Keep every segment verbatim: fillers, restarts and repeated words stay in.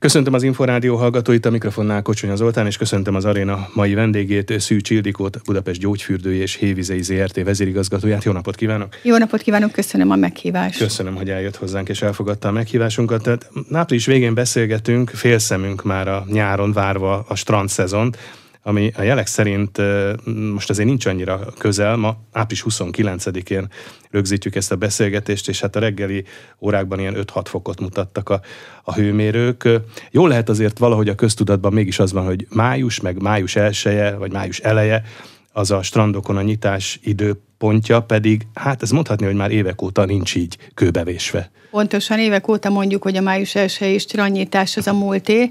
Köszöntöm az Inforádió hallgatóit, a mikrofonnál Kocsonya Zoltán, és köszöntöm az aréna mai vendégét, Szűcs Ildikót, Budapest Gyógyfürdői és Hévizei zé er té vezérigazgatóját. Jó napot kívánok! Jó napot kívánok, köszönöm a meghívást! Köszönöm, hogy eljött hozzánk és elfogadta a meghívásunkat. Tehát április végén beszélgetünk, félszemünk már a nyáron várva a strandszezont, ami a jelek szerint most azért nincs annyira közel. Ma április huszonkilencedikén rögzítjük ezt a beszélgetést, és hát a reggeli órákban ilyen öt-hat fokot mutattak a, a hőmérők. Jól lehet azért valahogy a köztudatban mégis az van, hogy május, meg május elseje, vagy május eleje, az a strandokon a nyitás időpontja, pedig hát ez mondhatni, hogy már évek óta nincs így kőbevésve. Pontosan évek óta mondjuk, hogy a május elsejei strandnyitás az a múlté.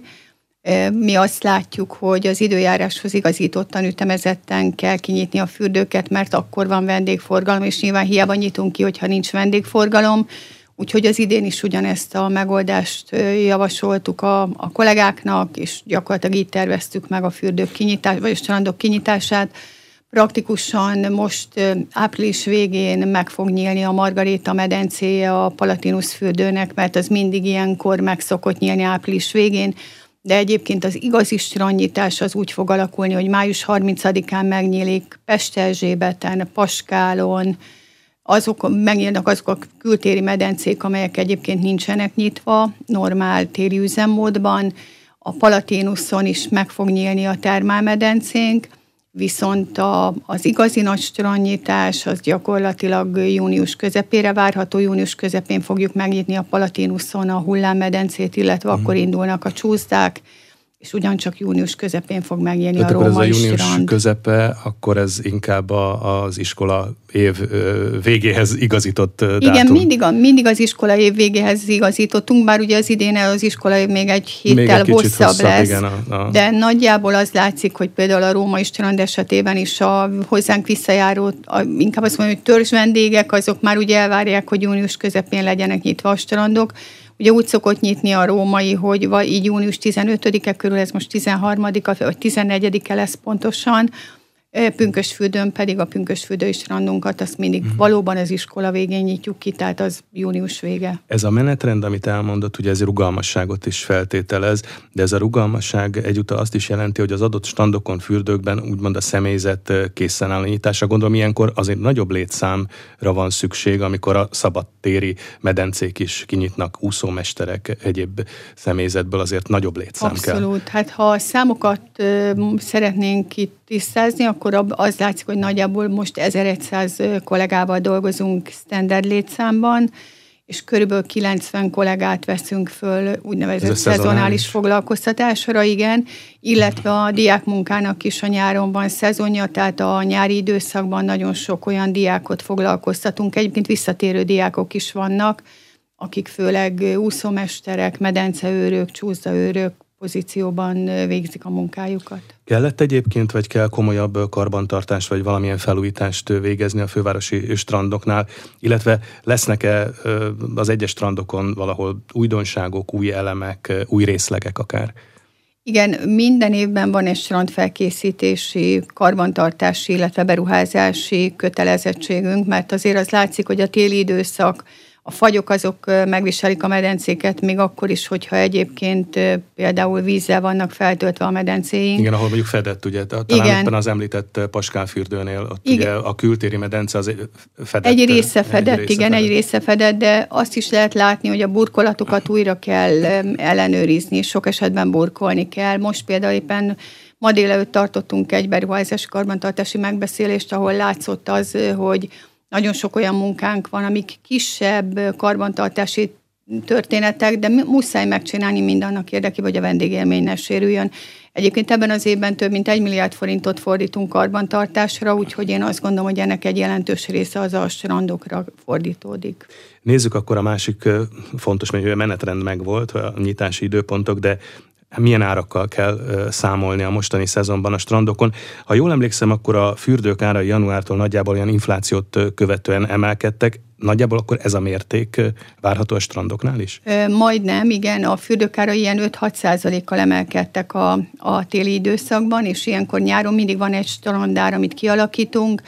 Mi azt látjuk, hogy az időjáráshoz igazítottan, ütemezetten kell kinyitni a fürdőket, mert akkor van vendégforgalom, és nyilván hiába nyitunk ki, hogyha nincs vendégforgalom. Úgyhogy az idén is ugyanezt a megoldást javasoltuk a, a kollégáknak, és gyakorlatilag így terveztük meg a fürdők kinyitását, vagy a strandok kinyitását. Praktikusan most április végén meg fog nyílni a Margaréta medencéje a Palatinus fürdőnek, mert az mindig ilyenkor meg szokott nyílni április végén. De egyébként az igazi strandnyitás az úgy fog alakulni, hogy május harmincadikán megnyílik Pesterzsébeten, Paskálon, azok, megnyílnak azok a kültéri medencék, amelyek egyébként nincsenek nyitva, normál téri üzemmódban. A Palatinuson is meg fog nyílni a termálmedencénk, viszont a, az igazi nagy strandnyitás az gyakorlatilag június közepére várható, június közepén fogjuk megnyitni a Palatinuson a hullámmedencét, illetve mm. akkor indulnak a csúszdák, és ugyancsak június közepén fog megnyílni tehát a római strand. Ez a június strand. Közepe, akkor ez inkább a, az iskola év végéhez igazított dátum. Igen, mindig, a, mindig az iskola év végéhez igazítottunk, bár ugye az idén az iskola év még egy héttel még egy hosszabb, hosszabb lesz, igen, a, a... de nagyjából az látszik, hogy például a római strand esetében is a hozzánk visszajáró, a, inkább azt mondom, hogy törzsvendégek, azok már ugye elvárják, hogy június közepén legyenek nyitva a strandok. Ugye úgy szokott nyitni a római, hogy vagy így június tizenötödike körül, ez most tizenharmadika vagy tizennegyedike lesz pontosan, Pünkösfürdőn pedig a pünkösfürdői strandunkat, azt mindig uh-huh. valóban az iskola végén nyitjuk ki, tehát az június vége. Ez a menetrend, amit elmondott, ugye ez rugalmasságot is feltételez, de ez a rugalmasság egyúttal azt is jelenti, hogy az adott strandokon, fürdőkben úgymond a személyzet készen áll a nyitásra. Gondolom, ilyenkor azért nagyobb létszámra van szükség, amikor a szabadtéri medencék is kinyitnak, úszómesterek, egyéb személyzetből azért nagyobb létszám Abszolút. kell. Abszolút. Hát ha a számokat ö, szeretnénk itt tisztázni, akkor az látszik, hogy nagyjából most ezerszáz kollégával dolgozunk standard létszámban, és körülbelül kilencven kollégát veszünk föl úgynevezett szezonális foglalkoztatásra, igen, illetve a diákmunkának is a nyáron van szezonja, tehát a nyári időszakban nagyon sok olyan diákot foglalkoztatunk. Egyébként visszatérő diákok is vannak, akik főleg úszómesterek, medenceőrök, csúszdaőrök pozícióban végzik a munkájukat. Kellett egyébként, vagy kell komolyabb karbantartást, vagy valamilyen felújítást végezni a fővárosi strandoknál, illetve lesznek-e az egyes strandokon valahol újdonságok, új elemek, új részlegek akár? Igen, minden évben van egy strandfelkészítési, karbantartási, illetve beruházási kötelezettségünk, mert azért az látszik, hogy a téli időszak, a fagyok azok megviselik a medencéket, még akkor is, hogyha egyébként például vízzel vannak feltöltve a medencéink. Igen, ahol mondjuk fedett, ugye, talán igen. éppen az említett Paskál fürdőnél, ott igen. ugye a kültéri medence az fedett. Egy része fedett, egy része igen, fedett. egy része fedett, de azt is lehet látni, hogy a burkolatokat újra kell ellenőrizni, sok esetben burkolni kell. Most például éppen ma délelőtt tartottunk egy beruházási karbantartási megbeszélést, ahol látszott az, hogy nagyon sok olyan munkánk van, amik kisebb karbantartási történetek, de muszáj megcsinálni mindannak érdekében, hogy a vendégélmény ne sérüljön. Egyébként ebben az évben több mint egy milliárd forintot fordítunk karbantartásra, úgyhogy én azt gondolom, hogy ennek egy jelentős része az a strandokra fordítódik. Nézzük akkor a másik fontos, mert a menetrend megvolt, a nyitási időpontok, de milyen árakkal kell számolni a mostani szezonban a strandokon. Ha jól emlékszem, akkor a fürdők árai januártól nagyjából olyan inflációt követően emelkedtek. Nagyjából akkor ez a mérték várható a strandoknál is? Majdnem, igen. A fürdők árai ilyen öt-hat százalékkal emelkedtek a, a téli időszakban, és ilyenkor nyáron mindig van egy strandár, amit kialakítunk.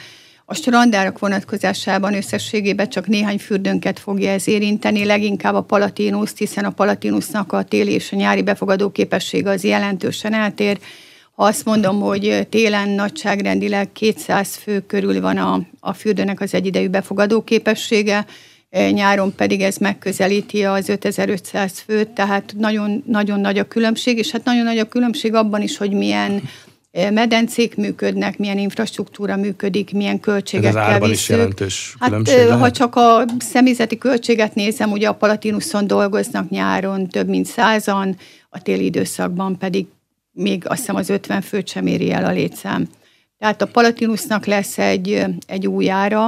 A strandárak vonatkozásában összességében csak néhány fürdőnket fogja ez érinteni, leginkább a Palatinuszt, hiszen a Palatinusnak a téli és a nyári befogadó képessége az jelentősen eltér. Ha azt mondom, hogy télen nagyságrendileg kétszáz fő körül van a, a fürdőnek az egyidejű befogadó képessége, nyáron pedig ez megközelíti az ötezer-ötszáz főt, tehát nagyon, nagyon nagy a különbség, és hát nagyon nagy a különbség abban is, hogy milyen medencék működnek, milyen infrastruktúra működik, milyen költségekkel viszük. Ez árban is jelentős különbség hát, lehet? Ha csak a személyzeti költséget nézem, ugye a Palatinuson dolgoznak nyáron több mint százan, a téli időszakban pedig még azt hiszem az ötven főt sem éri el a létszám. Tehát a Palatinusnak lesz egy, egy új ára.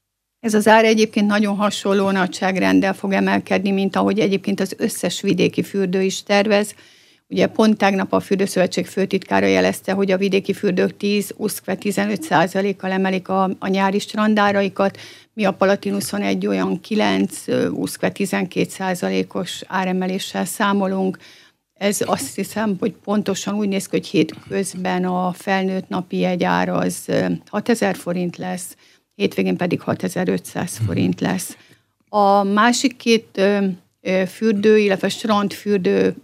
Ez az ára egyébként nagyon hasonló nagyságrenddel fog emelkedni, mint ahogy egyébként az összes vidéki fürdő is tervez. Ugye pont tegnap a Fürdőszövetség főtitkára jelezte, hogy a vidéki fürdők tíz, uszkve tizenöt százalékkal emelik a, a nyári strandáraikat, mi a Palatinuson egy olyan kilenc, uszkve tizenkét százalékos áremeléssel számolunk. Ez azt hiszem, hogy pontosan úgy néz ki, hogy hétközben a felnőtt napi jegyár az hatezer forint lesz, hétvégén pedig hatezer-ötszáz forint lesz. A másik két fürdő, illetve strandfürdő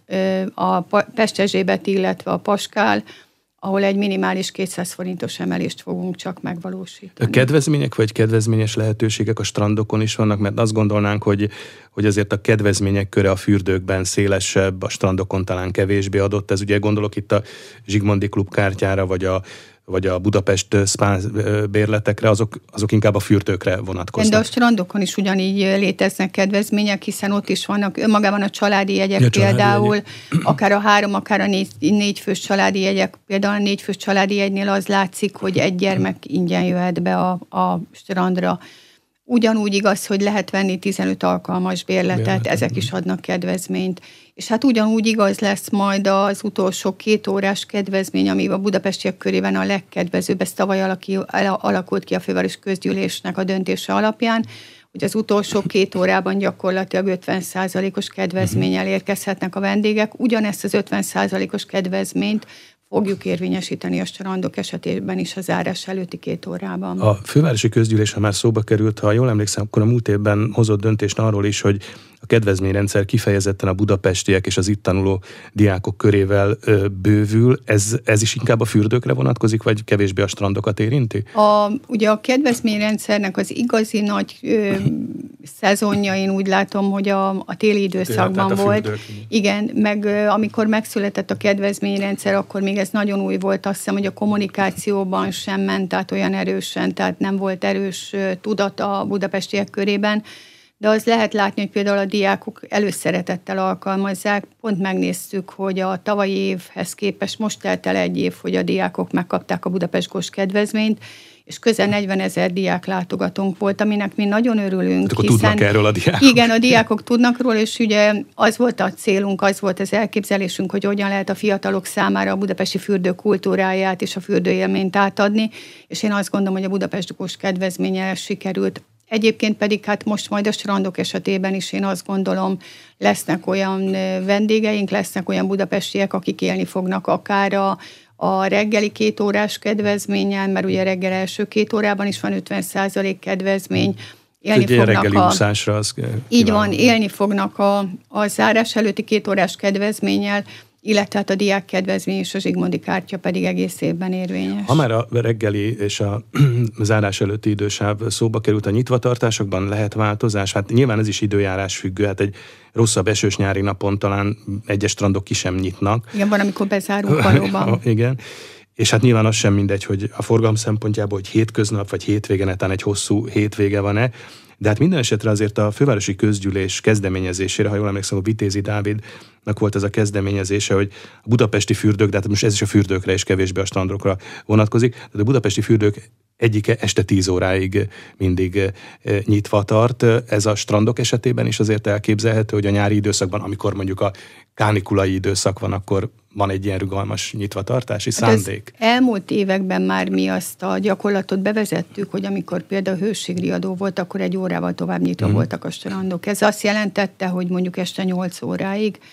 a Pest-Erzsébet, illetve a Paskál, ahol egy minimális kétszáz forintos emelést fogunk csak megvalósítani. A kedvezmények vagy kedvezményes lehetőségek a strandokon is vannak, mert azt gondolnánk, hogy, hogy azért a kedvezmények köre a fürdőkben szélesebb, a strandokon talán kevésbé adott. Ez ugye gondolok itt a Zsigmondi Klub kártyára, vagy a vagy a Budapest spa bérletekre, azok, azok inkább a fürdőkre vonatkoznak. De a strandokon is ugyanígy léteznek kedvezmények, hiszen ott is vannak önmagában a családi jegyek, ja, például, családi jegy. akár a három, akár a négy, négy fős családi jegyek, például a négy fős családi jegynél az látszik, hogy egy gyermek ingyen jöhet be a, a strandra. Ugyanúgy igaz, hogy lehet venni tizenöt alkalmas bérletet, Bérlet. ezek is adnak kedvezményt. És hát ugyanúgy igaz lesz majd az utolsó két órás kedvezmény, ami a budapestiek körében a legkedvezőbb, ez tavaly alaki, alakult ki a főváros közgyűlésnek a döntése alapján, hogy az utolsó két órában gyakorlatilag ötven százalékos kedvezménnyel érkezhetnek a vendégek. Ugyanezt az ötven százalékos kedvezményt fogjuk érvényesíteni a strandok esetében is a zárás előtti két órában. A fővárosi közgyűlés, ha már szóba került, ha jól emlékszem, akkor a múlt évben hozott döntést arról is, hogy a kedvezményrendszer kifejezetten a budapestiek és az itt tanuló diákok körével ö, bővül. Ez, ez is inkább a fürdőkre vonatkozik, vagy kevésbé a strandokat érinti? A, ugye a kedvezményrendszernek az igazi nagy ö, szezonja, én úgy látom, hogy a, a téli időszakban ja, volt. Fürdők. Igen, meg ö, amikor megszületett a kedvezményrendszer, akkor még ez nagyon új volt, azt hiszem, hogy a kommunikációban sem ment át olyan erősen, tehát nem volt erős ö, tudata a budapestiek körében. De az lehet látni, hogy például a diákok előszeretettel alkalmazzák. Pont megnéztük, hogy a tavalyi évhez képest most telt el egy év, hogy a diákok megkapták a Budapest Gold kedvezményt, és közel negyvenezer diák látogatónk volt, aminek mi nagyon örülünk. Hát akkor hiszen, tudnak erről a diákok. Igen, a diákok tudnak róla, és ugye az volt a célunk, az volt az elképzelésünk, hogy hogyan lehet a fiatalok számára a budapesti fürdő kultúráját és a fürdőélményt átadni, és én azt gondolom, hogy a Budapest Gold kedvezménnyel sikerült. Egyébként pedig hát most majd a strandok esetében is én azt gondolom, lesznek olyan vendégeink, lesznek olyan budapestiek, akik élni fognak akár a, a reggeli két órás kedvezménnyel, mert ugye reggel első két órában is van ötven százalék kedvezmény. Élni fognak reggeli a, úszásra az így kívánul. Van, élni fognak a, a zárás előtti két órás kedvezménnyel, illetve hát a diák kedvezmény és a Zsigmondi kártya pedig egész évben érvényes. Ha már a reggeli és a zárás előtti idősáv szóba került, a nyitvatartásokban lehet változás? Hát nyilván ez is időjárás függő, hát egy rosszabb esős nyári napon talán egyes strandok ki sem nyitnak. Igen, van, amikor bezárunk valóban. Igen. És hát nyilván az sem mindegy, hogy a forgalom szempontjából, hogy hétköznap vagy hétvége, netán egy hosszú hétvége van-e. De hát minden esetre azért a fővárosi közgyűlés kezdeményezésére, ha jól emlékszem, a Vitézi Dávidnak volt ez a kezdeményezése, hogy a budapesti fürdők, de hát most ez is a fürdőkre és kevésbé a strandokra vonatkozik, tehát a budapesti fürdők egyike este tíz óráig mindig nyitva tart. Ez a strandok esetében is azért elképzelhető, hogy a nyári időszakban, amikor mondjuk a kánikulai időszak van, akkor van egy ilyen rugalmas nyitvatartási szándék. Hát elmúlt években már mi azt a gyakorlatot bevezettük, hogy amikor például hőségriadó volt, akkor egy órával tovább nyitva mm. voltak a strandok. Ez azt jelentette, hogy mondjuk este nyolc óráig,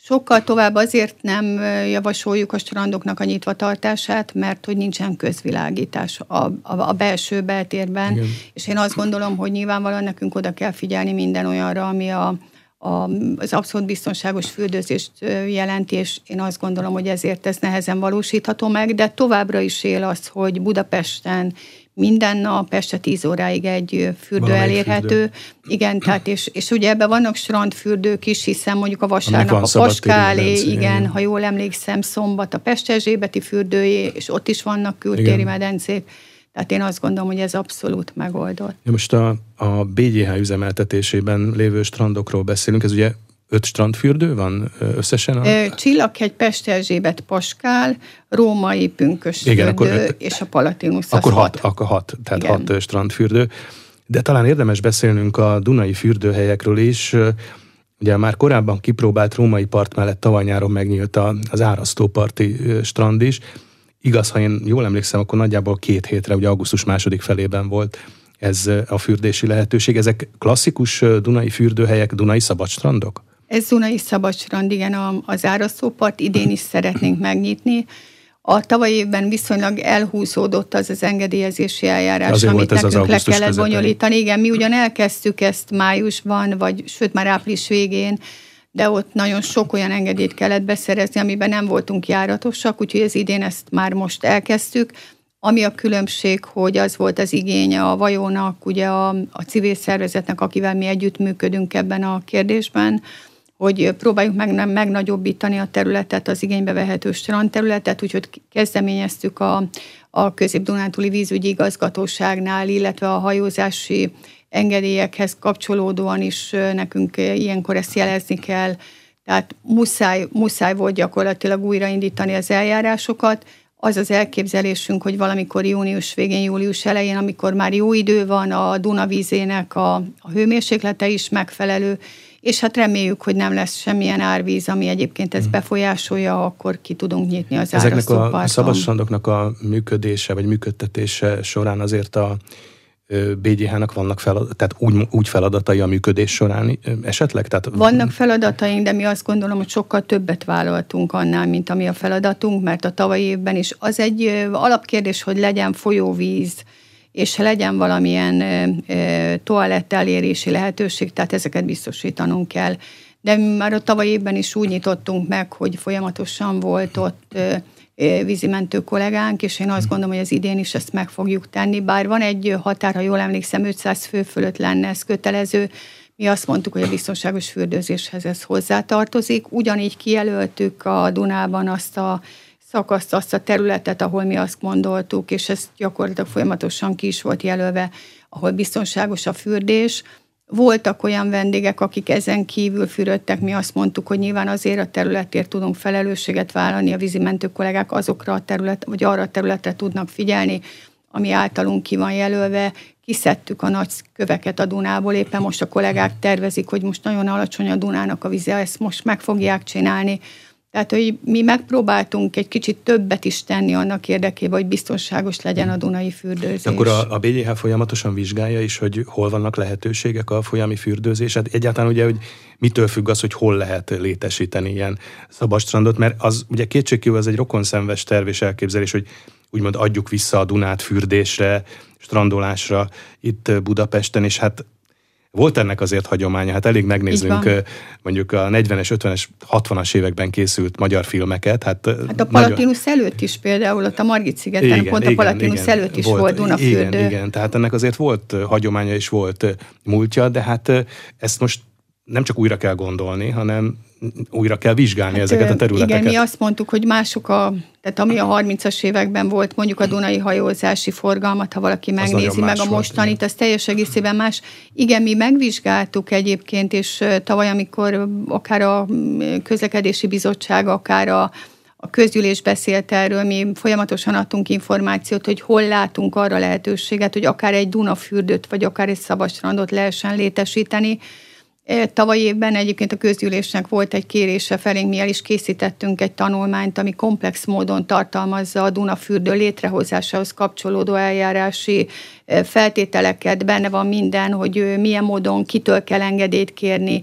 Sokkal tovább azért nem javasoljuk a strandoknak a nyitvatartását, mert hogy nincsen közvilágítás a, a, a belső beltérben, igen. És én azt gondolom, hogy nyilvánvalóan nekünk oda kell figyelni minden olyanra, ami a, a, az abszolút biztonságos fürdőzést jelenti, és én azt gondolom, hogy ezért ez nehezen valósítható meg, de továbbra is él az, hogy Budapesten minden nap este tíz óráig egy fürdő valamelyik elérhető. Fürdő. Igen, tehát és, és ugye ebben vannak strandfürdők is, hiszen mondjuk a vasárnap a Paskálé, igen, igen, ha jól emlékszem, szombat a Pesterzsébeti fürdőjé, és ott is vannak kültéri igen. medencék. Tehát én azt gondolom, hogy ez abszolút megoldott. Ja, most a, a bé gé há üzemeltetésében lévő strandokról beszélünk, ez ugye öt strandfürdő van összesen? A... Csillaghegy, Pesterzsébet, Paskál, Római Pünkösdfürdő és a Palatinus. Akkor hat, hat, akkor hat, tehát igen. hat strandfürdő. De talán érdemes beszélnünk a dunai fürdőhelyekről is. Ugye már korábban kipróbált Római part mellett tavaly nyáron megnyílt az Árasztóparti strand is. Igaz, ha én jól emlékszem, akkor nagyjából két hétre, ugye augusztus második felében volt ez a fürdési lehetőség. Ezek klasszikus dunai fürdőhelyek, dunai szabadstrandok? Ez dunai szabadstrand, igen, az Árasztópart, idén is szeretnénk megnyitni. A tavaly évben viszonylag elhúzódott az az engedélyezési eljárás, azért amit nekünk le kellett közepén. bonyolítani. Igen, mi ugyan elkezdtük ezt májusban, vagy sőt már április végén, de ott nagyon sok olyan engedélyt kellett beszerezni, amiben nem voltunk járatosak, úgyhogy az idén ezt már most elkezdtük. Ami a különbség, hogy az volt az igénye a Vajónak, ugye a, a civil szervezetnek, akivel mi együttműködünk ebben a kérdésben, hogy próbáljuk meg megnagyobbítani a területet, az igénybe vehető strandterületet, úgyhogy kezdeményeztük a, a Közép-Dunántúli Vízügyi Igazgatóságnál, illetve a hajózási engedélyekhez kapcsolódóan is nekünk ilyenkor ezt jelezni kell. Tehát muszáj, muszáj volt gyakorlatilag újraindítani az eljárásokat. Az az elképzelésünk, hogy valamikor június végén, július elején, amikor már jó idő van, a Duna vízének a, a hőmérséklete is megfelelő, és hát reméljük, hogy nem lesz semmilyen árvíz, ami egyébként ezt befolyásolja, akkor ki tudunk nyitni az Árasztóparton. Ezeknek a szabadstrandoknak a működése, vagy működtetése során azért a bé gé há-nak vannak feladat, tehát úgy, úgy feladatai a működés során esetleg? Tehát... Vannak feladataink, de mi azt gondolom, hogy sokkal többet vállaltunk annál, mint ami a feladatunk, mert a tavalyi évben is az egy alapkérdés, hogy legyen folyóvíz, és legyen valamilyen e, toalett elérési lehetőség, tehát ezeket biztosítanunk kell. De már a tavalyi évben is úgy nyitottunk meg, hogy folyamatosan volt ott e, vízimentő kollégánk, és én azt gondolom, hogy az idén is ezt meg fogjuk tenni. Bár van egy határ, ha jól emlékszem, ötszáz fő fölött lenne ez kötelező. Mi azt mondtuk, hogy a biztonságos fürdőzéshez ez hozzátartozik. Ugyanígy kijelöltük a Dunában azt a szakaszt, azt a területet, ahol mi azt gondoltuk, és ez gyakorlatilag folyamatosan ki is volt jelölve, ahol biztonságos a fürdés. Voltak olyan vendégek, akik ezen kívül fürödtek, mi azt mondtuk, hogy nyilván azért a területért tudunk felelősséget vállalni, a vízimentő kollégák azokra a terület, vagy arra a területre tudnak figyelni, ami általunk ki van jelölve. Kiszedtük a nagy köveket a Dunából, éppen most a kollégák tervezik, hogy most nagyon alacsony a Dunának a vize, ezt most meg fogják csinálni. Tehát, hogy mi megpróbáltunk egy kicsit többet is tenni annak érdekében, hogy biztonságos legyen a dunai fürdőzés. Akkor a, a bé gé há folyamatosan vizsgálja is, hogy hol vannak lehetőségek a folyami fürdőzés. Hát egyáltalán ugye, hogy mitől függ az, hogy hol lehet létesíteni ilyen szabadstrandot, mert az ugye kétségkívül az egy rokonszenves terv és elképzelés, hogy úgymond adjuk vissza a Dunát fürdésre, strandolásra itt Budapesten, és hát volt ennek azért hagyománya, hát elég megnézzünk mondjuk a negyvenes, ötvenes, hatvanas években készült magyar filmeket. Hát, hát a Palatinus nagyon... előtt is például, ott a Margit-szigeten, igen, pont igen, a Palatinus igen, előtt is volt, volt Dunafürdő. Igen, igen, tehát ennek azért volt hagyománya és volt múltja, de hát ezt most nem csak újra kell gondolni, hanem újra kell vizsgálni hát, ezeket a területeket. Igen, mi azt mondtuk, hogy mások a, tehát ami a harmincas években volt, mondjuk a dunai hajózási forgalmat, ha valaki megnézi meg a mostanit, az teljes egészében más. Igen, mi megvizsgáltuk egyébként, és tavaly, amikor akár a közlekedési bizottság, akár a A közgyűlés beszélt erről, mi folyamatosan adtunk információt, hogy hol látunk arra lehetőséget, hogy akár egy Dunafürdőt, vagy akár egy szabadstrandot lehessen létesíteni. Tavaly évben egyébként a közgyűlésnek volt egy kérése felénk, mi el is készítettünk egy tanulmányt, ami komplex módon tartalmazza a Dunafürdő létrehozásához kapcsolódó eljárási feltételeket, benne van minden, hogy milyen módon kitől kell engedélyt kérni,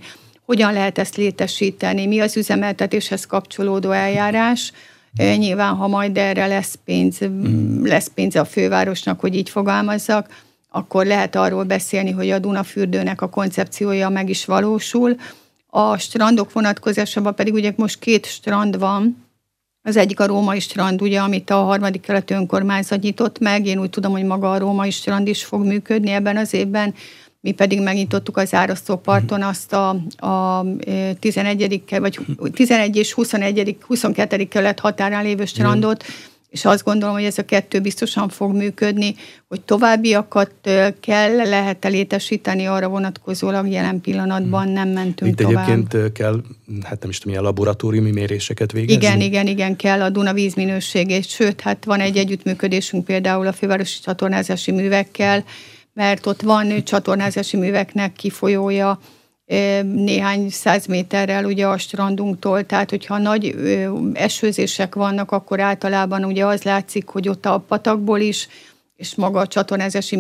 hogyan lehet ezt létesíteni, mi az üzemeltetéshez kapcsolódó eljárás. Nyilván, ha majd erre lesz pénz, lesz pénz a fővárosnak, hogy így fogalmazzak, akkor lehet arról beszélni, hogy a Dunafürdőnek a koncepciója meg is valósul. A strandok vonatkozásában pedig ugye most két strand van. Az egyik a Római strand, ugye, amit a harmadik kerületi önkormányzat nyitott meg. Én úgy tudom, hogy maga a Római strand is fog működni ebben az évben. Mi pedig megnyitottuk az Árasztóparton azt a, a tizenegyedik vagy tizenegy és huszonegyedik huszonkettő kerület határán lévő strandot, és azt gondolom, hogy ez a kettő biztosan fog működni, hogy továbbiakat kell, lehet létesíteni arra vonatkozólag, jelen pillanatban nem mentünk Itt tovább. Egyébként kell, hát nem is tudom, ilyen laboratóriumi méréseket végezni? Igen, igen, igen, kell a Duna vízminőségét, sőt, hát van egy együttműködésünk például a fővárosi csatornázási művekkel, mert ott van csatornázási műveknek kifolyója néhány száz méterrel ugye a strandunktól, tehát hogyha nagy esőzések vannak, akkor általában ugye az látszik, hogy ott a patakból is, és maga a csatornázási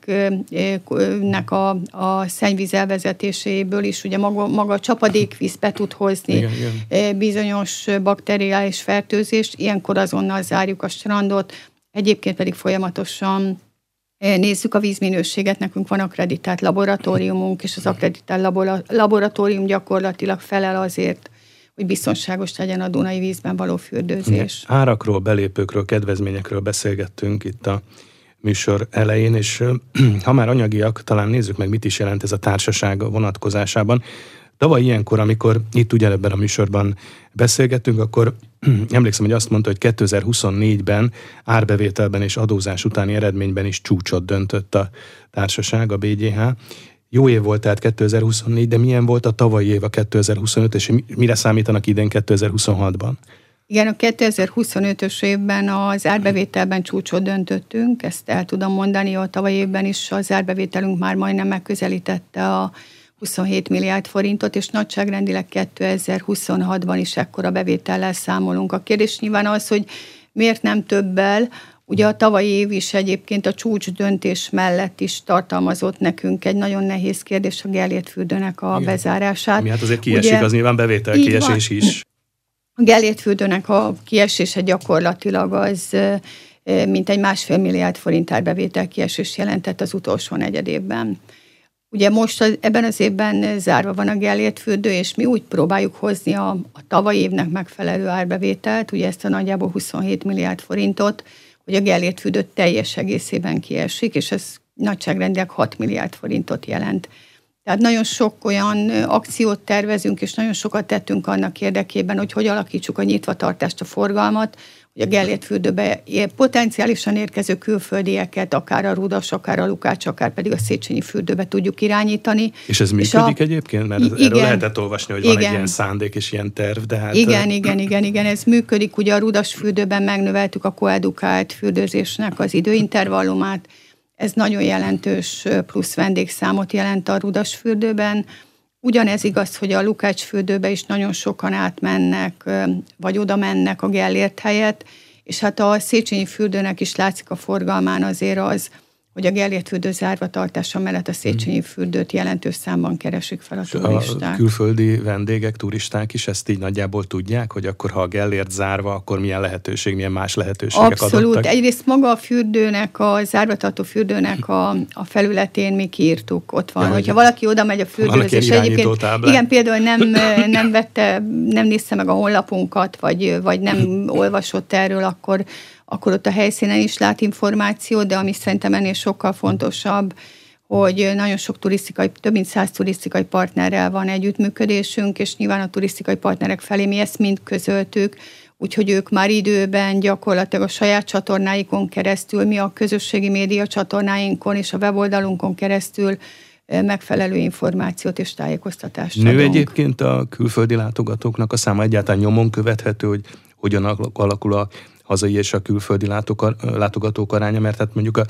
műveknek a, a szennyvíz elvezetéséből is, ugye maga, maga a csapadékvíz be tud hozni igen, igen. bizonyos bakteriális fertőzést, ilyenkor azonnal zárjuk a strandot, egyébként pedig folyamatosan nézzük a vízminőséget, nekünk van akkreditált laboratóriumunk, és az akkreditált laboratórium gyakorlatilag felel azért, hogy biztonságos legyen a Dunai vízben való fürdőzés. Árakról, belépőkről, kedvezményekről beszélgettünk itt a műsor elején, és ha már anyagiak, talán nézzük meg, mit is jelent ez a társaság vonatkozásában. Tavaly ilyenkor, amikor itt ugyanebben a műsorban beszélgettünk, akkor emlékszem, hogy azt mondta, hogy kétezer-huszonnégyben árbevételben és adózás utáni eredményben is csúcsot döntött a társaság, a bé gé há. Jó év volt tehát kétezer-huszonnégy, de milyen volt a tavalyi év, a kétezer-huszonöt, és mire számítanak idén kétezer-huszonhatban? Igen, a kétezer-huszonötös évben az árbevételben csúcsot döntöttünk, ezt el tudom mondani, a tavalyi évben is az árbevételünk már majdnem megközelítette a huszonhét milliárd forintot, és nagyságrendileg kétezer-huszonhatban is ekkora bevétellel számolunk. A kérdés nyilván az, hogy miért nem többel. Ugye a tavalyi év is egyébként a csúcs döntés mellett is tartalmazott nekünk egy nagyon nehéz kérdés, a Gellért fürdőnek a igen. bezárását. Ami hát azért kiesik, ugye, az nyilván bevétel kiesés is. A Gellért fürdőnek a kiesése gyakorlatilag az mintegy másfél milliárd forint árbevétel kiesés jelentett az utolsó negyedévben. Ugye most az, ebben az évben zárva van a Gellért fürdő, és mi úgy próbáljuk hozni a, a tavalyi évnek megfelelő árbevételt, ugye ezt a nagyjából huszonhét milliárd forintot, hogy a Gellért fürdő teljes egészében kiesik, és ez nagyságrendileg hat milliárd forintot jelent. Tehát nagyon sok olyan akciót tervezünk, és nagyon sokat tettünk annak érdekében, hogy hogy alakítsuk a nyitvatartást, a forgalmat, hogy a Gellért fürdőbe potenciálisan érkező külföldieket, akár a Rudas, akár a Lukács, akár pedig a Széchenyi fürdőbe tudjuk irányítani. És ez működik és a... egyébként? Mert igen, erről lehetett olvasni, hogy igen. van egy ilyen szándék és ilyen terv, de hát... Igen, igen, igen, igen, ez működik. Ugye a Rudas fürdőben megnöveltük a koedukált fürdőzésnek az időintervallumát. Ez nagyon jelentős plusz vendégszámot jelent a Rudas fürdőben. Ugyanez igaz, hogy a Lukács fürdőbe is nagyon sokan átmennek, vagy oda mennek a Gellért helyett, és hát a Széchenyi fürdőnek is látszik a forgalmán azért az, hogy a Gellért fürdő zárva tartása mellett a Széchenyi fürdőt jelentős számban keresik fel a turisták. A külföldi vendégek, turisták is ezt így nagyjából tudják, hogy akkor ha a Gellért zárva, akkor milyen lehetőség, milyen más lehetőségek Abszolút. adottak? Abszolút. Egyrészt maga a fürdőnek, a zárvatartó fürdőnek a, a felületén mi kiírtuk, ott van. Ja, hogyha valaki oda megy a fürdőhöz, és egyébként igen, például nem, nem vette, nem nézte meg a honlapunkat, vagy, vagy nem olvasott erről, akkor akkor ott a helyszínen is lát információt, de ami szerintem ennél sokkal fontosabb, hogy nagyon sok turisztikai, több mint száz turisztikai partnerrel van együttműködésünk, és nyilván a turisztikai partnerek felé mi ezt mind közöltük, úgyhogy ők már időben gyakorlatilag a saját csatornáikon keresztül, mi a közösségi média csatornáinkon és a weboldalunkon keresztül megfelelő információt és tájékoztatást adunk. Nő egyébként a külföldi látogatóknak a száma egyáltalán nyomon követhető, hogy hogyan alakul a hazai és a külföldi látogatók aránya, mert hát mondjuk a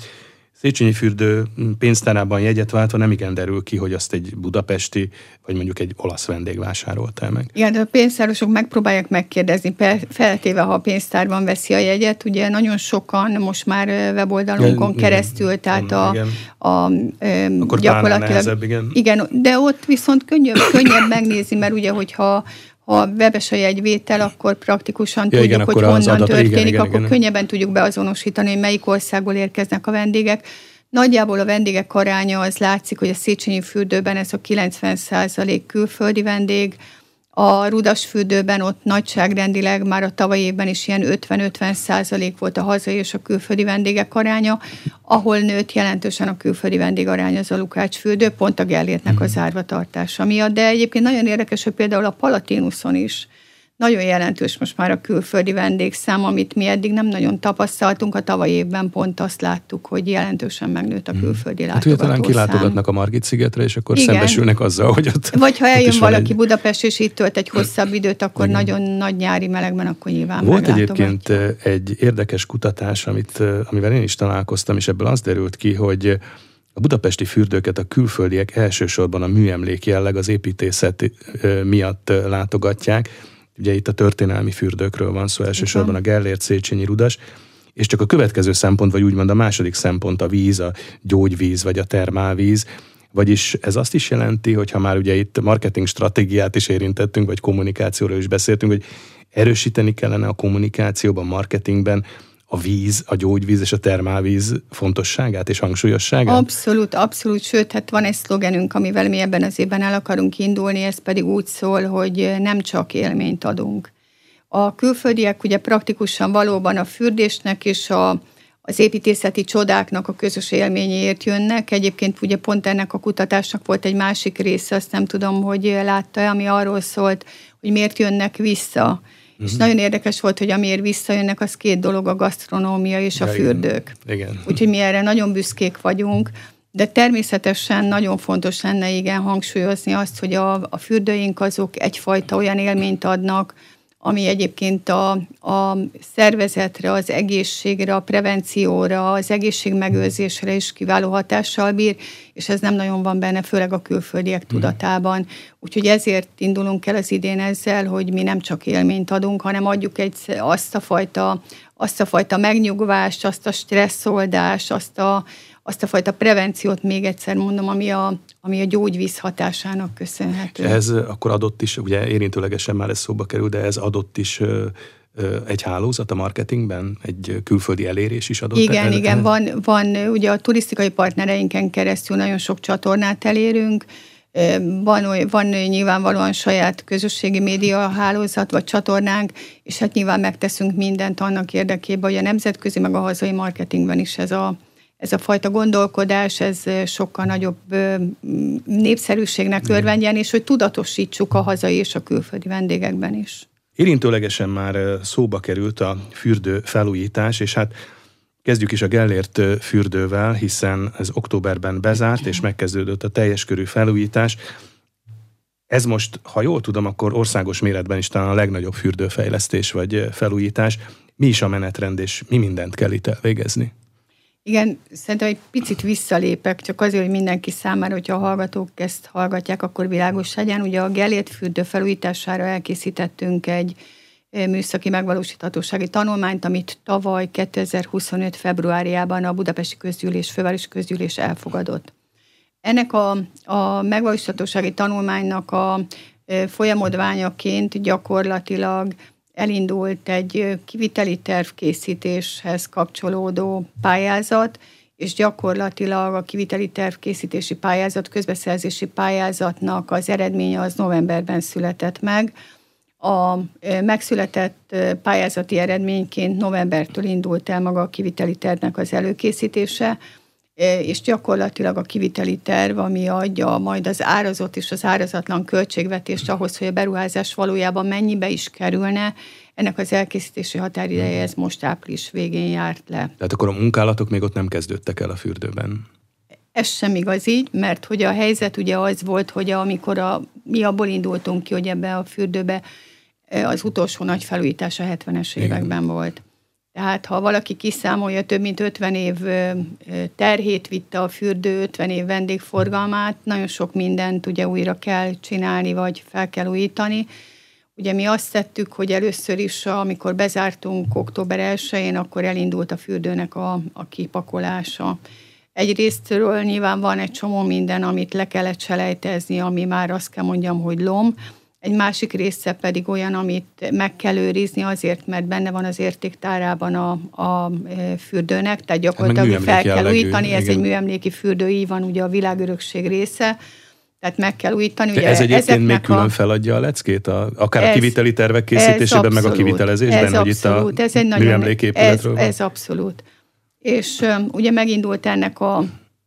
Széchenyi fürdő pénztárában jegyet váltva nem igen derül ki, hogy azt egy budapesti, vagy mondjuk egy olasz vendég vásárolta meg. Igen, de a pénztárosok megpróbálják megkérdezni, feltéve, ha a pénztárban veszi a jegyet. Ugye nagyon sokan most már weboldalunkon igen, keresztül, igen, tehát a, a, a gyakorlatilag... Nehezebb, igen. Igen, de ott viszont könnyebb, könnyebb megnézni, mert ugye, hogyha ha webes a jegyvétel, akkor praktikusan ja, tudjuk, igen, hogy honnan adat, történik, igen, igen, akkor igen. könnyebben tudjuk beazonosítani, hogy melyik országból érkeznek a vendégek. Nagyjából a vendégek aránya az látszik, hogy a Széchenyi fürdőben ez a kilencven százalék külföldi vendég, a Rudas fürdőben ott nagyságrendileg már a tavalyi évben is ilyen ötven-ötven százalék volt a hazai és a külföldi vendégek aránya, ahol nőtt jelentősen a külföldi vendég aránya az a Lukács fürdő, pont a Gellértnek a zárvatartása miatt. De egyébként nagyon érdekes, hogy például a Palatinuson is nagyon jelentős most már a külföldi vendégszám, amit mi eddig nem nagyon tapasztaltunk. A tavalyi évben pont azt láttuk, hogy jelentősen megnőtt a külföldi látogatószám. Hát, talán kilátogatnak a Margit-szigetre, és akkor igen. szembesülnek azzal, hogy ott... Vagy ha eljön valaki egy... Budapest, és itt tölt egy hosszabb időt, akkor igen. nagyon nagy nyári melegben, akkor nyilván Volt egyébként egy érdekes kutatás, amit, amivel én is találkoztam, és ebből az derült ki, hogy a budapesti fürdőket a külföldiek elsősorban a műemlék jelleg, az építészet miatt látogatják. Ugye itt a történelmi fürdőkről van szó, elsősorban a Gellért, Széchenyi, Rudas, és csak a következő szempont, vagy úgymond a második szempont a víz, a gyógyvíz, vagy a termálvíz, vagyis ez azt is jelenti, hogy ha már ugye itt marketing stratégiát is érintettünk, vagy kommunikációról is beszéltünk, hogy erősíteni kellene a kommunikációban, marketingben a víz, a gyógyvíz és a termálvíz fontosságát és hangsúlyosságát? Abszolút, abszolút, sőt, hát van egy szlogenünk, amivel mi ebben az évben el akarunk indulni, ez pedig úgy szól, hogy nem csak élményt adunk. A külföldiek ugye praktikusan valóban a fürdésnek és a, az építészeti csodáknak a közös élményéért jönnek. Egyébként ugye pont ennek a kutatásnak volt egy másik része, azt nem tudom, hogy látta, ami arról szólt, hogy miért jönnek vissza. És nagyon érdekes volt, hogy amiért visszajönnek, az két dolog, a gasztronómia és a ja, fürdők. Igen. Úgyhogy mi erre nagyon büszkék vagyunk, de természetesen nagyon fontos lenne igen hangsúlyozni azt, hogy a, a fürdőink azok egyfajta olyan élményt adnak, ami egyébként a, a szervezetre, az egészségre, a prevencióra, az egészségmegőrzésre is kiváló hatással bír, és ez nem nagyon van benne, főleg a külföldiek tudatában. Úgyhogy ezért indulunk el az idén ezzel, hogy mi nem csak élményt adunk, hanem adjuk egy, azt, a fajta, azt a fajta megnyugvást, azt a stresszoldást, azt a, azt a fajta prevenciót, még egyszer mondom, ami a, ami a gyógyvíz hatásának köszönhető. Ez akkor adott is, ugye érintőlegesen már ez szóba kerül, de ez adott is ö, ö, egy hálózat a marketingben? Egy külföldi elérés is adott? Igen, el, igen, van, van ugye a turisztikai partnereinken keresztül nagyon sok csatornát elérünk, Van, van nyilvánvalóan saját közösségi média hálózat vagy csatornánk, és hát nyilván megteszünk mindent annak érdekében, hogy a nemzetközi meg a hazai marketingben is ez a Ez a fajta gondolkodás, ez sokkal nagyobb népszerűségnek örvendjen, és hogy tudatosítsuk a hazai és a külföldi vendégekben is. Érintőlegesen már szóba került a fürdő felújítás, és hát kezdjük is a Gellért fürdővel, hiszen ez októberben bezárt, és megkezdődött a teljes körű felújítás. Ez most, ha jól tudom, akkor országos méretben is talán a legnagyobb fürdőfejlesztés vagy felújítás. Mi is a menetrend, és mi mindent kell itt elvégezni? Igen, szerintem egy picit visszalépek, csak azért, hogy mindenki számára, hogyha a hallgatók ezt hallgatják, akkor világos legyen. Ugye a Gellért fürdő felújítására elkészítettünk egy műszaki megvalósíthatósági tanulmányt, amit tavaly kétezer-huszonöt februárjában a Budapesti Közgyűlés, Fővárosi Közgyűlés elfogadott. Ennek a, a megvalósíthatósági tanulmánynak a folyamodványaként gyakorlatilag elindult egy kiviteli tervkészítéshez kapcsolódó pályázat, és gyakorlatilag a kiviteli tervkészítési pályázat, közbeszerzési pályázatnak az eredménye az novemberben született meg. A megszületett pályázati eredményként novembertől indult el maga a kiviteli tervnek az előkészítése, és gyakorlatilag a kiviteli terv, ami adja majd az árazott és az árazatlan költségvetést ahhoz, hogy a beruházás valójában mennyibe is kerülne, ennek az elkészítési határideje ez most április végén járt le. Tehát akkor a munkálatok még ott nem kezdődtek el a fürdőben? Ez sem igaz így, mert hogy a helyzet ugye az volt, hogy amikor a, mi abból indultunk ki, hogy ebbe a fürdőbe az utolsó nagy felújítás a hetvenes években volt. Tehát ha valaki kiszámolja, több mint ötven év terhét vitte a fürdő, ötven év vendégforgalmát, nagyon sok mindent ugye újra kell csinálni, vagy fel kell újítani. Ugye mi azt tettük, hogy először is, amikor bezártunk október elsején, akkor elindult a fürdőnek a, a kipakolása. Egyrésztről nyilván van egy csomó minden, amit le kellett selejtezni, ami már azt kell mondjam, hogy lom. Egy másik része pedig olyan, amit meg kell őrizni azért, mert benne van az értéktárában a, a fürdőnek, tehát gyakorlatilag fel kell újítani, ez igen. Egy műemléki fürdő, így van ugye a világörökség része, tehát meg kell újítani. Ugye ez egyébként még külön a... feladja a leckét, a, akár ez, a kiviteli tervek készítésében, abszolút, meg a kivitelezésben, ez hogy abszolút, itt a műemléképületről van? Ez, ez abszolút. És um, ugye megindult ennek a,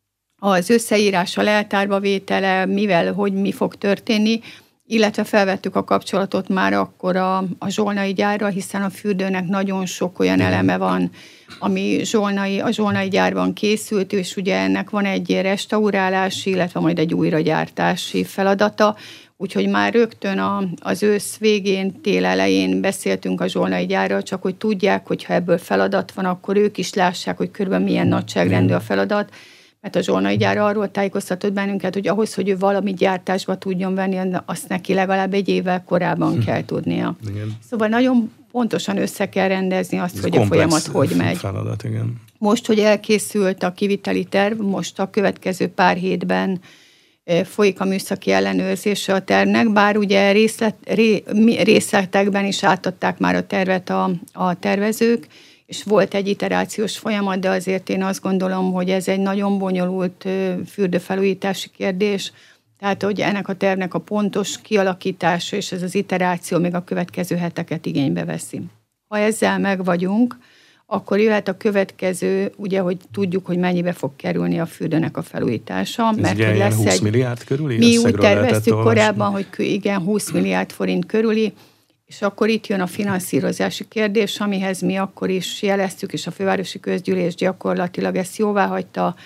az összeírása, leltárba vétele, mivel, hogy mi fog történni, illetve felvettük a kapcsolatot már akkor a, a zsolnai gyárral, hiszen a fürdőnek nagyon sok olyan eleme van, ami zsolnai, a zsolnai gyárban készült, és ugye ennek van egy restaurálási, illetve majd egy újragyártási feladata, úgyhogy már rögtön a, az ősz végén, tél elején beszéltünk a zsolnai gyárral, csak hogy tudják, hogy ha ebből feladat van, akkor ők is lássák, hogy körülbelül milyen nagyságrendű a feladat, mert a zsolnai gyár arról tájékoztatott bennünket, hogy ahhoz, hogy ő valami gyártásba tudjon venni, azt neki legalább egy évvel korábban hm. kell tudnia. Igen. Szóval nagyon pontosan össze kell rendezni azt, ez hogy a folyamat hogy megy. Feladat, igen. Most, hogy elkészült a kiviteli terv, most a következő pár hétben folyik a műszaki ellenőrzése a tervnek, bár ugye részlet, ré, részletekben is átadták már a tervet a, a tervezők, és volt egy iterációs folyamat, de azért én azt gondolom, hogy ez egy nagyon bonyolult fürdőfelújítási kérdés, tehát hogy ennek a tervnek a pontos kialakítása és ez az iteráció még a következő heteket igénybe veszi. Ha ezzel meg vagyunk, akkor jöhet a következő, ugye, hogy tudjuk, hogy mennyibe fog kerülni a fürdőnek a felújítása. Ez mert hogy lesz húsz egy, milliárd körüli? Mi úgy terveztük korábban, hogy igen, húsz milliárd forint körüli, és akkor itt jön a finanszírozási kérdés, amihez mi akkor is jeleztük, és a fővárosi közgyűlés gyakorlatilag ezt jóvá hagyta,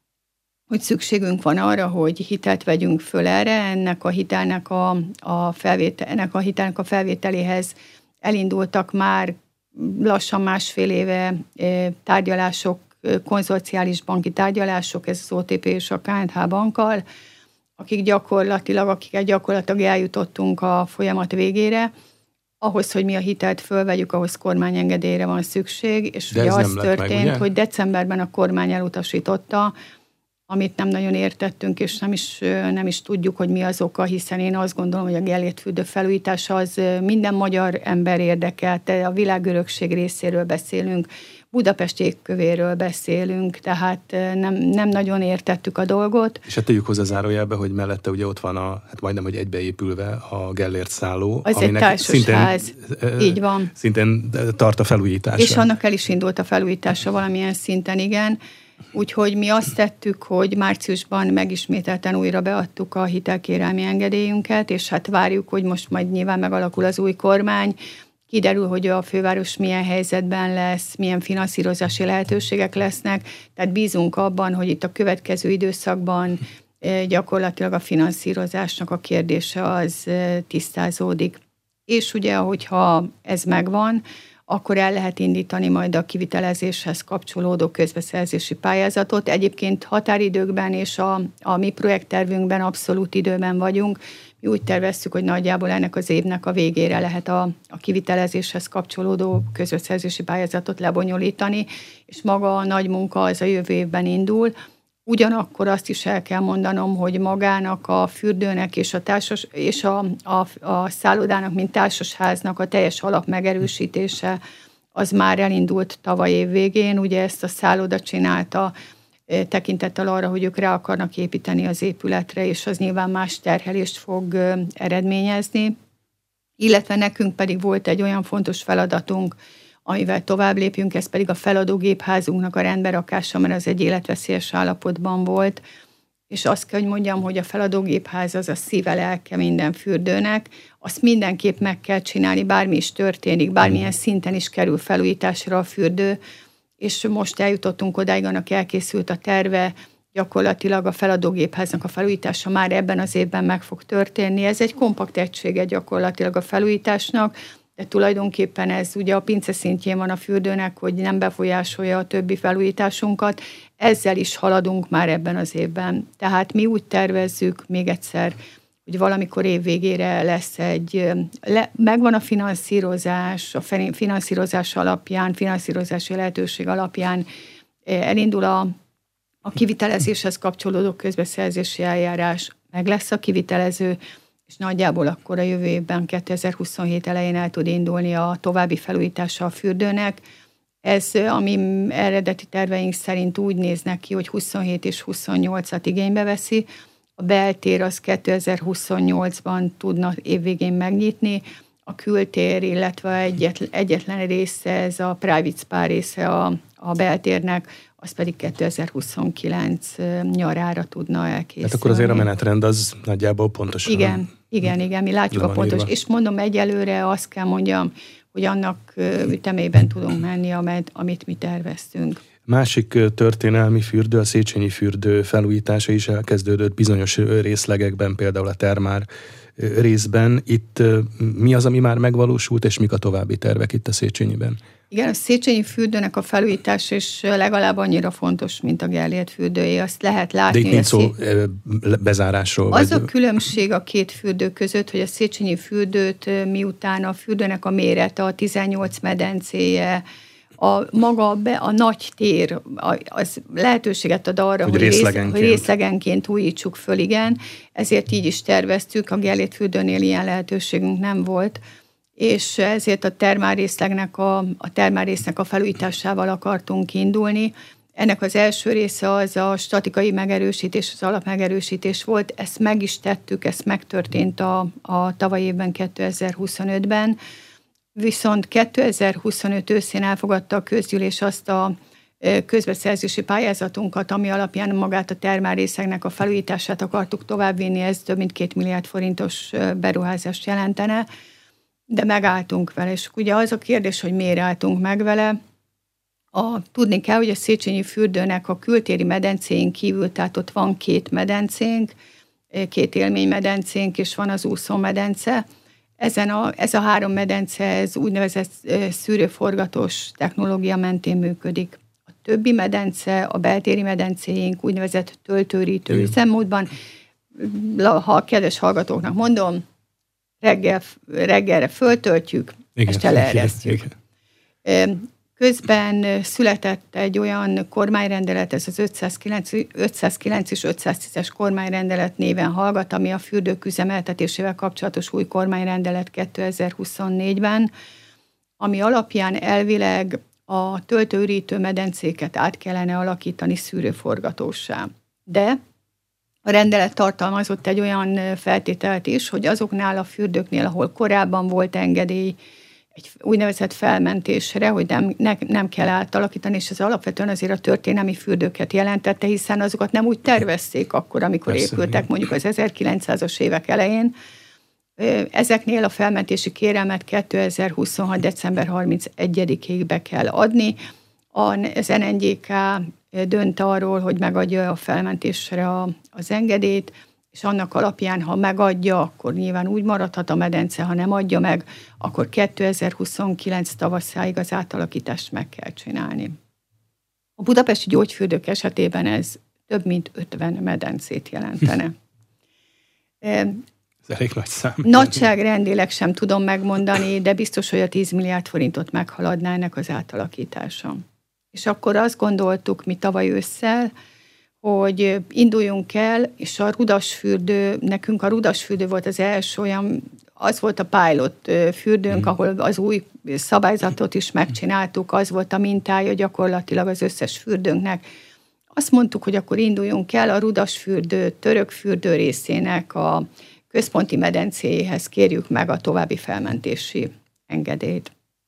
hogy szükségünk van arra, hogy hitelt vegyünk föl erre, ennek a hitelnek a, a, felvétel, ennek a, hitelnek a felvételéhez elindultak már lassan másfél éve tárgyalások, konzorciális banki tárgyalások, ez az o té pé és a ká en há bankkal, akik gyakorlatilag, akiket gyakorlatilag eljutottunk a folyamat végére. Ahhoz, hogy mi a hitelt fölvegyük, ahhoz kormányengedélyre van szükség, és de ugye az történt, meg, hogy decemberben a kormány elutasította, amit nem nagyon értettünk, és nem is, nem is tudjuk, hogy mi az oka, hiszen én azt gondolom, hogy a Gellért fürdő felújítása az minden magyar ember érdekelte, a világörökség részéről beszélünk, Budapest égkövéről beszélünk, tehát nem, nem nagyon értettük a dolgot. És hát tegyük hozzá zárójelbe, hogy mellette ugye ott van a, hát majdnem, hogy egybeépülve a Gellért szálló. Az egy társasház, így van. Szintén tart a felújítása. És annak el is indult a felújítása valamilyen szinten, igen. Úgyhogy mi azt tettük, hogy márciusban megismételten újra beadtuk a hitelkérelmi engedélyünket, és hát várjuk, hogy most majd nyilván megalakul az új kormány, kiderül, hogy a főváros milyen helyzetben lesz, milyen finanszírozási lehetőségek lesznek, tehát bízunk abban, hogy itt a következő időszakban gyakorlatilag a finanszírozásnak a kérdése az tisztázódik. És ugye, ahogyha ez megvan, akkor el lehet indítani majd a kivitelezéshez kapcsolódó közbeszerzési pályázatot. Egyébként határidőkben és a, a mi projekttervünkben abszolút időben vagyunk. Mi úgy terveztük, hogy nagyjából ennek az évnek a végére lehet a, a kivitelezéshez kapcsolódó közbeszerzési pályázatot lebonyolítani, és maga a nagy munka az a jövő évben indul. Ugyanakkor azt is el kell mondanom, hogy magának a fürdőnek és a, társas, és a, a, a szállodának, mint társasháznak a teljes alap megerősítése az már elindult tavaly év végén. Ugye ezt a szálloda csinálta tekintettel arra, hogy ők rá akarnak építeni az épületre, és az nyilván más terhelést fog eredményezni. Illetve nekünk pedig volt egy olyan fontos feladatunk, amivel tovább lépjünk, ez pedig a feladógépházunknak a rendberakása, mert az egy életveszélyes állapotban volt, és azt kell, hogy mondjam, hogy a feladógépház az a szíve, lelke minden fürdőnek, azt mindenképp meg kell csinálni, bármi is történik, bármilyen szinten is kerül felújításra a fürdő, és most eljutottunk odáig, annak elkészült a terve, gyakorlatilag a feladógépháznak a felújítása már ebben az évben meg fog történni. Ez egy kompakt egysége gyakorlatilag a felújításnak, de tulajdonképpen ez ugye a pince szintjén van a fürdőnek, hogy nem befolyásolja a többi felújításunkat. Ezzel is haladunk már ebben az évben. Tehát mi úgy tervezzük, még egyszer, hogy valamikor év végére lesz egy, le, megvan a finanszírozás, a finanszírozás alapján, finanszírozási lehetőség alapján elindul a, a kivitelezéshez kapcsolódó közbeszerzési eljárás, meg lesz a kivitelező, és nagyjából akkor a jövő évben kétezer-huszonhét elején el tud indulni a további felújítása a fürdőnek. Ez, ami eredeti terveink szerint úgy néznek ki, hogy huszonhét és huszonnyolcat igénybe veszi. A beltér az kétezer-huszonnyolcban tudna évvégén megnyitni, a kültér, illetve egyetlen, egyetlen része, ez a private spa része a, a beltérnek, az pedig kétezer-huszonkilenc nyarára tudna elkészülni. Hát akkor azért a menetrend az nagyjából pontosan. Igen, igen, igen, mi látjuk a pontos. Írva. És mondom, egyelőre azt kell mondjam, hogy annak ütemében tudunk menni, amit mi terveztünk. Másik történelmi fürdő, a Széchenyi fürdő felújítása is elkezdődött bizonyos részlegekben, például a termár részben. Itt mi az, ami már megvalósult, és mik a további tervek itt a Széchenyiben? Igen, a Széchenyi fürdőnek a felújítás is legalább annyira fontos, mint a Gellért fürdője. Azt lehet látni. De itt nincs szó bezárásról. Az vagy... a különbség a két fürdő között, hogy a Széchenyi fürdőt miután a fürdőnek a mérete, a tizennyolc medencéje, a maga be, a nagy tér, az lehetőséget ad arra, hogy, hogy, részlegenként. Rész, hogy részlegenként újítsuk föl, igen. Ezért így is terveztük, a Gellért fürdőnél ilyen lehetőségünk nem volt, és ezért a termálrészlegnek a, a termálrésznek a felújításával akartunk indulni. Ennek az első része az a statikai megerősítés, az alapmegerősítés volt. Ezt meg is tettük, ez megtörtént a, a tavaly évben, kétezer-huszonötben. Viszont kétezer-huszonöt őszén elfogadta a közgyűlés azt a közbeszerzési pályázatunkat, ami alapján magát a termálrészegnek a felújítását akartuk továbbvinni, ez több mint két milliárd forintos beruházást jelentene, de megálltunk vele. És ugye az a kérdés, hogy miért álltunk meg vele, a, tudni kell, hogy a Széchenyi fürdőnek a kültéri medencéink kívül, tehát ott van két medencénk, két élménymedencénk, és van az úszómedence. Ezen a, ez a három medence, ez úgynevezett szűrőforgatós technológia mentén működik. A többi medence, a beltéri medencéink úgynevezett töltőrítő üzemmódban, ha a kedves hallgatóknak mondom, reggel, reggelre föltöltjük, igen, este leeresztjük. Közben született egy olyan kormányrendelet, ez az ötszázkilenc és ötszáztízes kormányrendelet néven hallgat, ami a fürdők üzemeltetésével kapcsolatos új kormányrendelet kétezer-huszonnégyben, ami alapján elvileg a töltőürítő medencéket át kellene alakítani szűrőforgatóssá. De a rendelet tartalmazott egy olyan feltételt is, hogy azoknál a fürdőknél, ahol korábban volt engedély, egy úgynevezett felmentésre, hogy nem, ne, nem kell átalakítani, és ez alapvetően azért a történelmi fürdőket jelentette, hiszen azokat nem úgy tervezték akkor, amikor Persze, épültek, igen. mondjuk az ezerkilencszázas évek elején. Ezeknél a felmentési kérelmet kétezer-huszonhat. december harmincegyedikéig be kell adni. Az en en gé ká dönt arról, hogy megadja a felmentésre az engedélyt, és annak alapján, ha megadja, akkor nyilván úgy maradhat a medence, ha nem adja meg, akkor kétezer-huszonkilenc tavaszáig az átalakítást meg kell csinálni. A budapesti gyógyfürdők esetében ez több mint ötven medencét jelentene. Ez elég nagy szám. Nagyságrendileg sem tudom megmondani, de biztos, hogy a tíz milliárd forintot meghaladná ennek az átalakítása. És akkor azt gondoltuk mi tavaly ősszel, hogy induljunk el, és a Rudasfürdő, nekünk a Rudasfürdő volt az első olyan, az volt a pilot fürdőnk, mm. ahol az új szabályzatot is megcsináltuk, az volt a mintája gyakorlatilag az összes fürdőnknek. Azt mondtuk, hogy akkor induljunk el, a Rudasfürdő török fürdő részének a központi medencéjéhez kérjük meg a további felmentési engedélyt.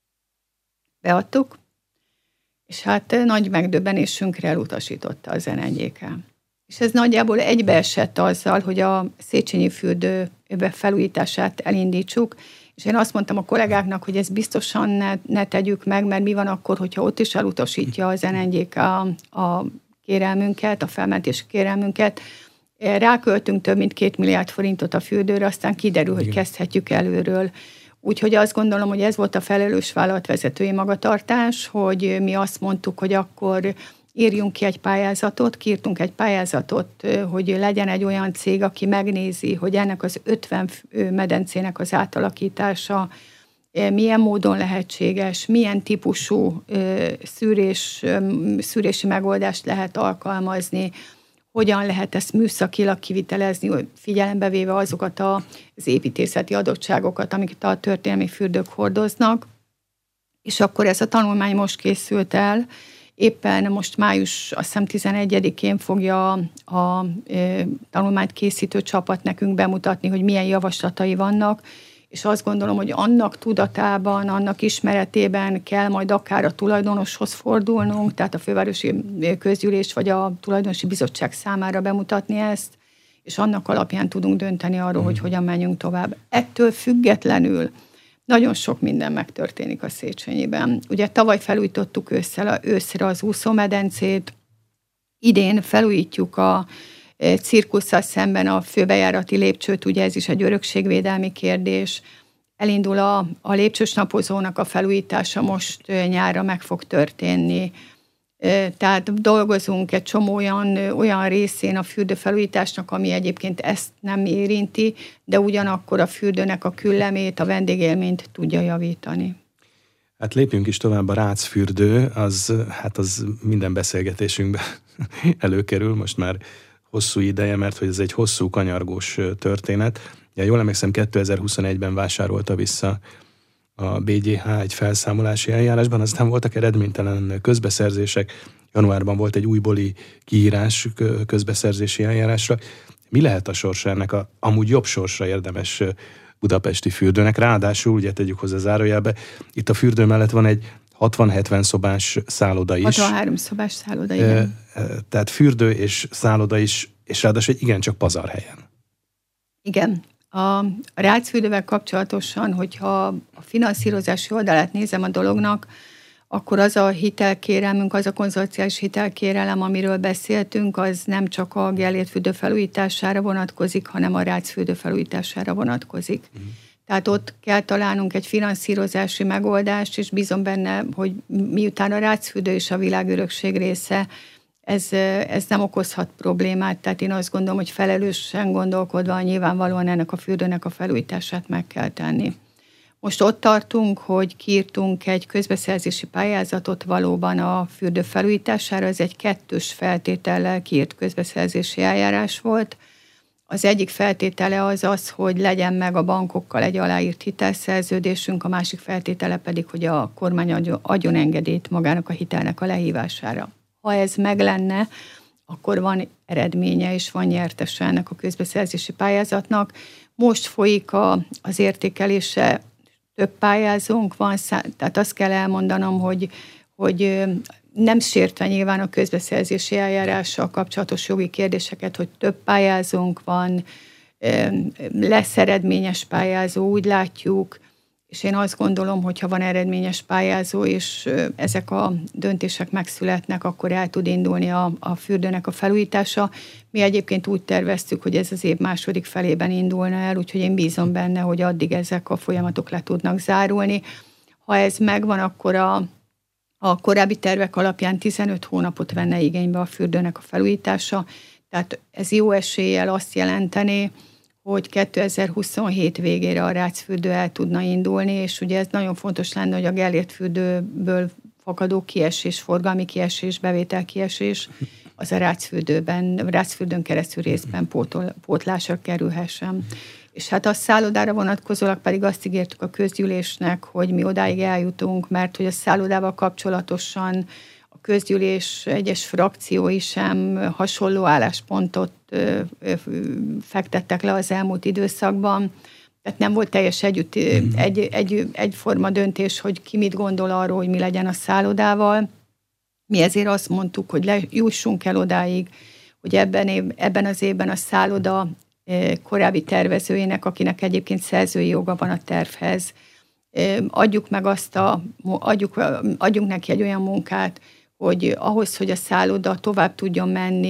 Beadtuk, és hát nagy megdöbbenésünkre elutasította az en en gé ká. És ez nagyjából egybeesett azzal, hogy a Széchenyi fürdő felújítását elindítsuk, és én azt mondtam a kollégáknak, hogy ezt biztosan ne, ne tegyük meg, mert mi van akkor, hogyha ott is elutasítja az en en gé ká a kérelmünket, a felmentési kérelmünket. Ráköltünk több mint két milliárd forintot a fürdőre, aztán kiderül, hogy kezdhetjük előről. Úgyhogy azt gondolom, hogy ez volt a felelős vállalatvezetői magatartás, hogy mi azt mondtuk, hogy akkor írjunk ki egy pályázatot, kiírtunk egy pályázatot, hogy legyen egy olyan cég, aki megnézi, hogy ennek az ötven medencének az átalakítása milyen módon lehetséges, milyen típusú szűrés, szűrési megoldást lehet alkalmazni, hogyan lehet ezt műszakilag kivitelezni, figyelembe véve azokat az építészeti adottságokat, amiket a történelmi fürdők hordoznak. És akkor ez a tanulmány most készült el, éppen most május, azt hiszem tizenegyedikén fogja a, a tanulmányt készítő csapat nekünk bemutatni, hogy milyen javaslatai vannak, és azt gondolom, hogy annak tudatában, annak ismeretében kell majd akár a tulajdonoshoz fordulnunk, tehát a fővárosi közgyűlés vagy a tulajdonosi bizottság számára bemutatni ezt, és annak alapján tudunk dönteni arról, mm. hogy hogyan menjünk tovább. Ettől függetlenül nagyon sok minden megtörténik a Széchenyiben. Ugye tavaly felújítottuk ősszel, őszre az úszómedencét, idén felújítjuk a cirkusszal szemben a főbejárati lépcsőt, ugye ez is egy örökségvédelmi kérdés. Elindul a, a lépcsős napozónak a felújítása, most nyárra meg fog történni. Tehát dolgozunk egy csomó olyan, olyan részén a fürdő felújításnak, ami egyébként ezt nem érinti, de ugyanakkor a fürdőnek a küllemét, a vendégélményt tudja javítani. Hát lépjünk is tovább, a Rácfürdő, az, hát az minden beszélgetésünkben előkerül, most már hosszú ideje, mert hogy ez egy hosszú, kanyargós történet. Ja, jól emlékszem, kétezer-huszonegyben vásárolta vissza a bé gé há egy felszámolási eljárásban, aztán voltak eredménytelen közbeszerzések, januárban volt egy újbóli kiírás közbeszerzési eljárásra. Mi lehet a sorsa ennek a amúgy jobb sorsra érdemes budapesti fürdőnek? Ráadásul, ugye tegyük hozzá zárójelbe, itt a fürdő mellett van egy hatvan-hetven szobás szálloda is. hatvanhárom szobás szálloda, igen. Tehát fürdő és szálloda is, és ráadásul egy igencsak pazarhelyen. Igen. A Rácfürdővel kapcsolatosan, hogyha a finanszírozási oldalát nézem a dolognak, akkor az a hitelkérelmünk, az a konzorciális hitelkérelem, amiről beszéltünk, az nem csak a Gellért fürdő felújítására vonatkozik, hanem a Rácfürdő felújítására vonatkozik. Mm. Tehát ott kell találnunk egy finanszírozási megoldást, és bízom benne, hogy miután a Rácfürdő és a világörökség része, ez, ez nem okozhat problémát. Tehát én azt gondolom, hogy felelősen gondolkodva nyilvánvalóan ennek a fürdőnek a felújítását meg kell tenni. Most ott tartunk, hogy kiírtunk egy közbeszerzési pályázatot valóban a fürdő felújítására, ez egy kettős feltétellel kiírt közbeszerzési eljárás volt. Az egyik feltétele az az, hogy legyen meg a bankokkal egy aláírt hitelszerződésünk, a másik feltétele pedig, hogy a kormány adjon engedélyt magának a hitelnek a lehívására. Ha ez meg lenne, akkor van eredménye és van nyertese ennek a közbeszerzési pályázatnak. Most folyik a, az értékelése, több pályázónk van, tehát azt kell elmondanom, hogy, hogy nem sértve nyilván a közbeszerzési eljárással kapcsolatos jogi kérdéseket, hogy több pályázónk van, lesz eredményes pályázó, úgy látjuk, és én azt gondolom, hogy ha van eredményes pályázó, és ezek a döntések megszületnek, akkor el tud indulni a, a fürdőnek a felújítása. Mi egyébként úgy terveztük, hogy ez az év második felében indulna el, úgyhogy én bízom benne, hogy addig ezek a folyamatok le tudnak zárulni. Ha ez megvan, akkor a, a korábbi tervek alapján tizenöt hónapot venne igénybe a fürdőnek a felújítása, tehát ez jó eséllyel azt jelenteni, hogy kétezer-huszonhét végére a Rácfürdő el tudna indulni, és ugye ez nagyon fontos lenne, hogy a Gellért fürdőből fakadó kiesés, forgalmi kiesés, bevétel kiesés, az a Rácfürdőben, Rácfürdőn keresztül részben pótol, pótlásra kerülhessen. És hát a szállodára vonatkozólag pedig azt ígértük a közgyűlésnek, hogy mi odáig eljutunk, mert hogy a szállodával kapcsolatosan a közgyűlés egyes frakciói sem hasonló álláspontot fektettek le az elmúlt időszakban. Tehát nem volt teljes együtt, egy, egy, egyforma döntés, hogy ki mit gondol arról, hogy mi legyen a szállodával. Mi ezért azt mondtuk, hogy le, jussunk el odáig, hogy ebben, év, ebben az évben a szálloda korábbi tervezőjének, akinek egyébként szerzői joga van a tervhez, adjuk meg azt a, adjuk, adjunk neki egy olyan munkát, hogy ahhoz, hogy a szálloda tovább tudjon menni,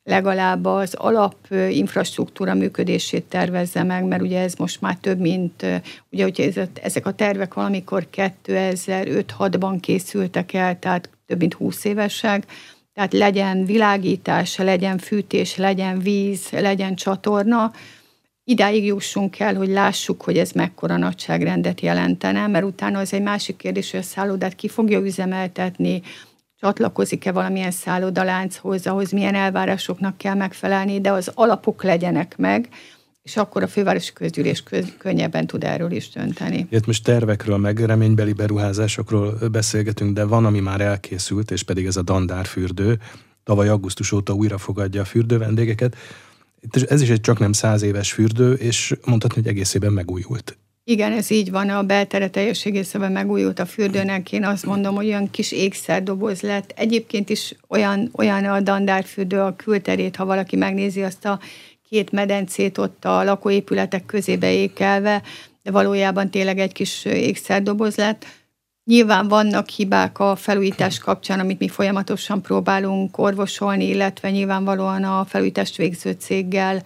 legalább az alap infrastruktúra működését tervezze meg, mert ugye ez most már több, mint, ugye hogy ezek a tervek valamikor kétezer-öt-hatban készültek el, tehát több mint húsz évesek, tehát legyen világítás, legyen fűtés, legyen víz, legyen csatorna. Idáig jussunk el, hogy lássuk, hogy ez mekkora nagyságrendet jelentene, mert utána az egy másik kérdés, hogy a szállodát ki fogja üzemeltetni, csatlakozik-e valamilyen szállodalánchoz, ahhoz milyen elvárásoknak kell megfelelni, de az alapok legyenek meg, és akkor a fővárosi közgyűlés köz, könnyebben tud erről is dönteni. Itt most tervekről, meg reménybeli beruházásokról beszélgetünk, de van, ami már elkészült, és pedig ez a Dandár fürdő. Tavaly augusztus óta újra fogadja a fürdővendégeket. Ez is egy csak nem száz éves fürdő, és mondhatni, hogy egészében megújult. Igen, ez így van, a beltere teljes egészében megújult a fürdőnek. Én azt mondom, hogy olyan kis ékszerdoboz lett. Egyébként is olyan, olyan a Dandár fürdő, a külterét, ha valaki megnézi azt a két medencét ott a lakóépületek közébe ékelve, de valójában tényleg egy kis ékszerdoboz lett. Nyilván vannak hibák a felújítás kapcsán, amit mi folyamatosan próbálunk orvosolni, illetve nyilvánvalóan a felújítást végző céggel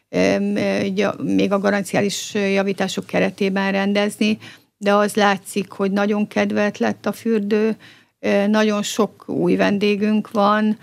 még a garanciális javítások keretében rendezni, de az látszik, hogy nagyon kedvelt lett a fürdő, nagyon sok új vendégünk van,